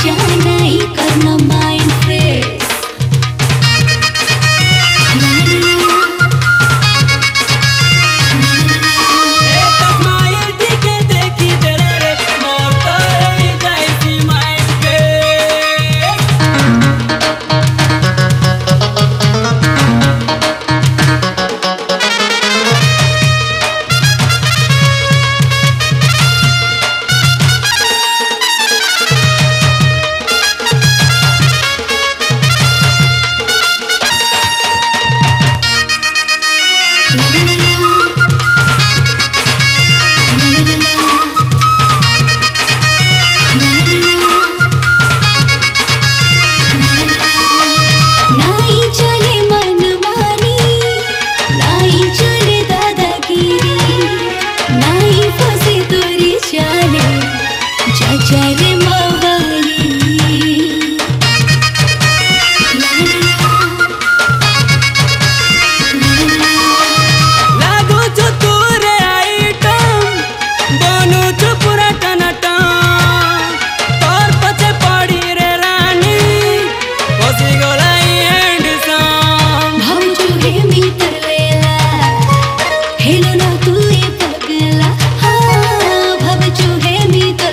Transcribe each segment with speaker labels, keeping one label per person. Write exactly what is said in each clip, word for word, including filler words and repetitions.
Speaker 1: नहीं करना mind fresh चले मवाली लागो जो तोरे आइटम दोनों जो पूरा टनाटा तोर पचे पड़ी रे रानी बसी गोलाई हैंडसम हम जो है मीटर लेला हेलो ना तू ये पगला हाँ भव जो है मीटर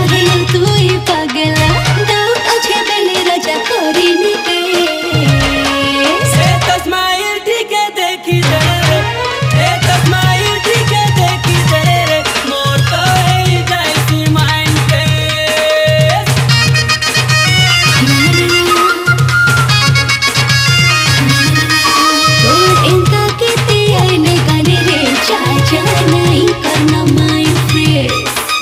Speaker 1: पगला दाऊ अच्छे बेले राजा कोरी निके से तो स्माइल ठीक है देखी जरे ए तो स्माइल ठीक है देखी जरे मोर तो है जैसी माइंड फेस तो इनका किते आईने गाने रे चाचा नहीं करना माइंड फ्रेश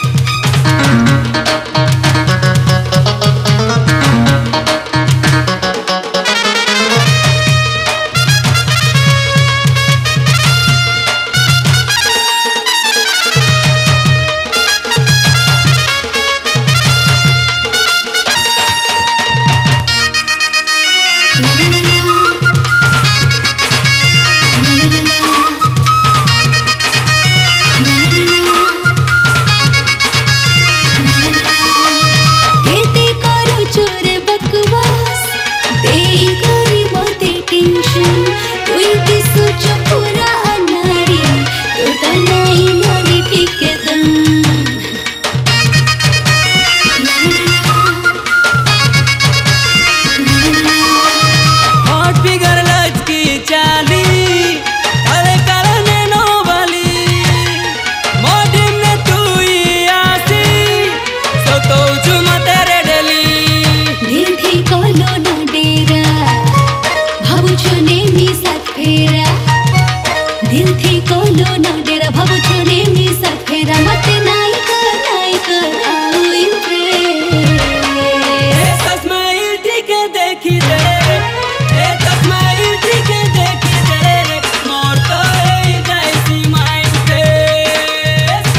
Speaker 1: दिल थी कोलो ना डेरा भव छोने मी सफेरा मत नाई कर नाई कर आओ इम्प्रेस ए स्माइल ठीक है देखी जरे ए स्माइल ठीक है देखी जरे मोर तो है जैसी माइंड फेस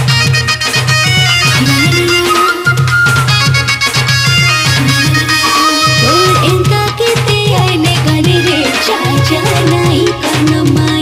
Speaker 1: तो इनका किते आईने गाने रे चाचा नहीं करना माइंड